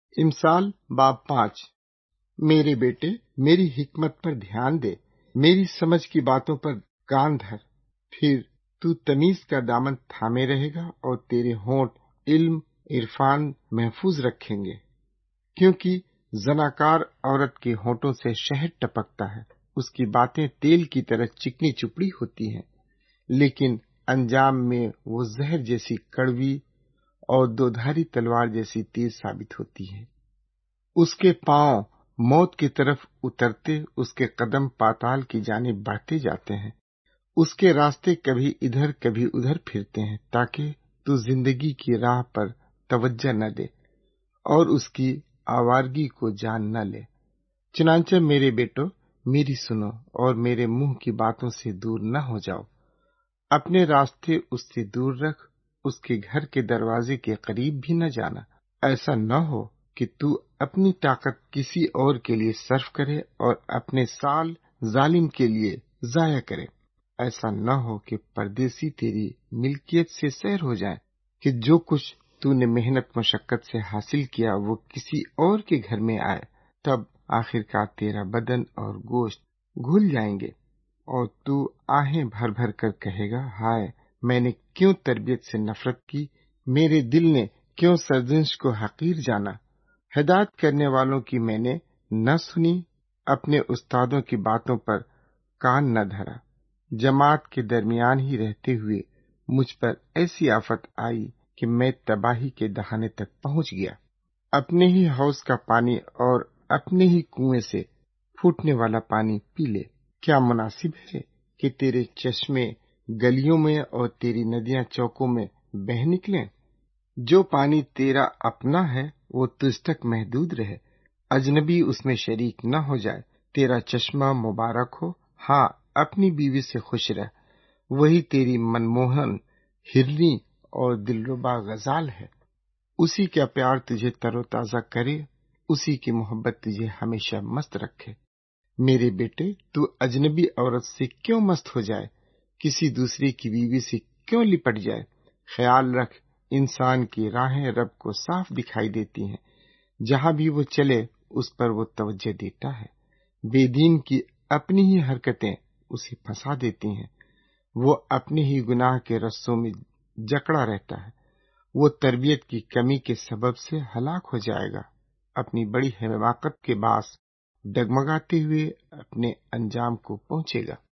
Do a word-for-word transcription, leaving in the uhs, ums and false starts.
امثال باب پانچ۔ میرے بیٹے میری حکمت پر دھیان دے، میری سمجھ کی باتوں پر کان دھر، پھر تو تمیز کا دامن تھامے رہے گا اور تیرے ہونٹ علم عرفان محفوظ رکھیں گے، کیونکہ زناکار عورت کے ہونٹوں سے شہد ٹپکتا ہے، اس کی باتیں تیل کی طرح چکنی چپڑی ہوتی ہیں، لیکن انجام میں وہ زہر جیسی کڑوی اور دودھاری تلوار جیسی تیز ثابت ہوتی ہے۔ اس کے پاؤں موت کی طرف اترتے، اس کے قدم پاتال کی جانب بڑھتے جاتے ہیں، اس کے راستے کبھی ادھر کبھی ادھر پھرتے ہیں، تاکہ تو زندگی کی راہ پر توجہ نہ دے اور اس کی آوارگی کو جان نہ لے۔ چنانچہ میرے بیٹو میری سنو اور میرے منہ کی باتوں سے دور نہ ہو جاؤ، اپنے راستے اس سے دور رکھ، اس کے گھر کے دروازے کے قریب بھی نہ جانا، ایسا نہ ہو کہ تو اپنی طاقت کسی اور کے لیے صرف کرے اور اپنے سال ظالم کے لیے ضائع کرے۔ ایسا نہ ہو کہ پردیسی تیری ملکیت سے سیر ہو جائیں، کہ جو کچھ تو نے محنت مشقت سے حاصل کیا وہ کسی اور کے گھر میں آئے، تب آخرکار تیرا بدن اور گوشت گھل جائیں گے اور تو آہیں بھر بھر کر کہے گا، ہائے میں نے کیوں تربیت سے نفرت کی، میرے دل نے کیوں سرزنش کو حقیر جانا، ہدایت کرنے والوں کی میں نے نہ سنی، اپنے استادوں کی باتوں پر کان نہ دھرا۔ جماعت کے درمیان ہی رہتے ہوئے مجھ پر ایسی آفت آئی کہ میں تباہی کے دہانے تک پہنچ گیا۔ اپنے ہی حوض کا پانی اور اپنے ہی کنویں سے پھوٹنے والا پانی پی لے۔ کیا مناسب ہے کہ تیرے چشمے گلیوں میں اور تیری ندیاں چوکوں میں بہہ نکلیں؟ جو پانی تیرا اپنا ہے وہ تجھ تک محدود رہے، اجنبی اس میں شریک نہ ہو جائے۔ تیرا چشمہ مبارک ہو، ہاں اپنی بیوی سے خوش رہ، وہی تیری منموہن ہرنی اور دلربا غزال ہے۔ اسی کا پیار تجھے تر و تازہ کرے، اسی کی محبت تجھے ہمیشہ مست رکھے۔ میرے بیٹے تو اجنبی عورت سے کیوں مست ہو جائے، کسی دوسری کی بیوی سے کیوں لپٹ جائے؟ خیال رکھ، انسان کی راہیں رب کو صاف دکھائی دیتی ہیں، جہاں بھی وہ چلے اس پر وہ توجہ دیتا ہے۔ بے دین کی اپنی ہی حرکتیں اسے پھنسا دیتی ہیں، وہ اپنے ہی گناہ کے رسوں میں جکڑا رہتا ہے، وہ تربیت کی کمی کے سبب سے ہلاک ہو جائے گا، اپنی بڑی حماقت کے باعث ڈگمگاتے ہوئے اپنے انجام کو پہنچے گا۔